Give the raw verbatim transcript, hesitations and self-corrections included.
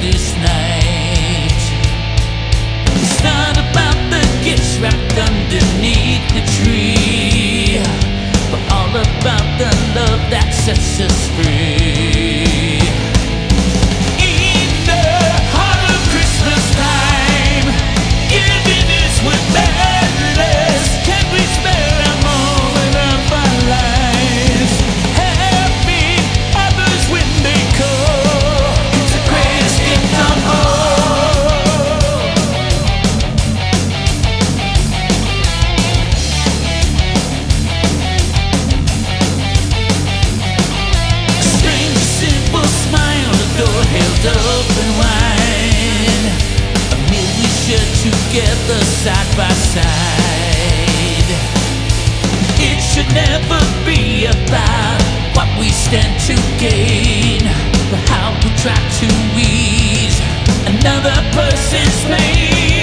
this night. It's not about the gifts wrapped underneath the tree, but all about the love that sets us free. In the heart of Christmas time, giving is what matters. Can we spare a moment of our lives? Helping others when they call, it's the greatest gift of all. A strange, simple smile, the door held open wide. A meal we share together side by side. It should never be about what we stand to gain, but how we try to ease another person's pain.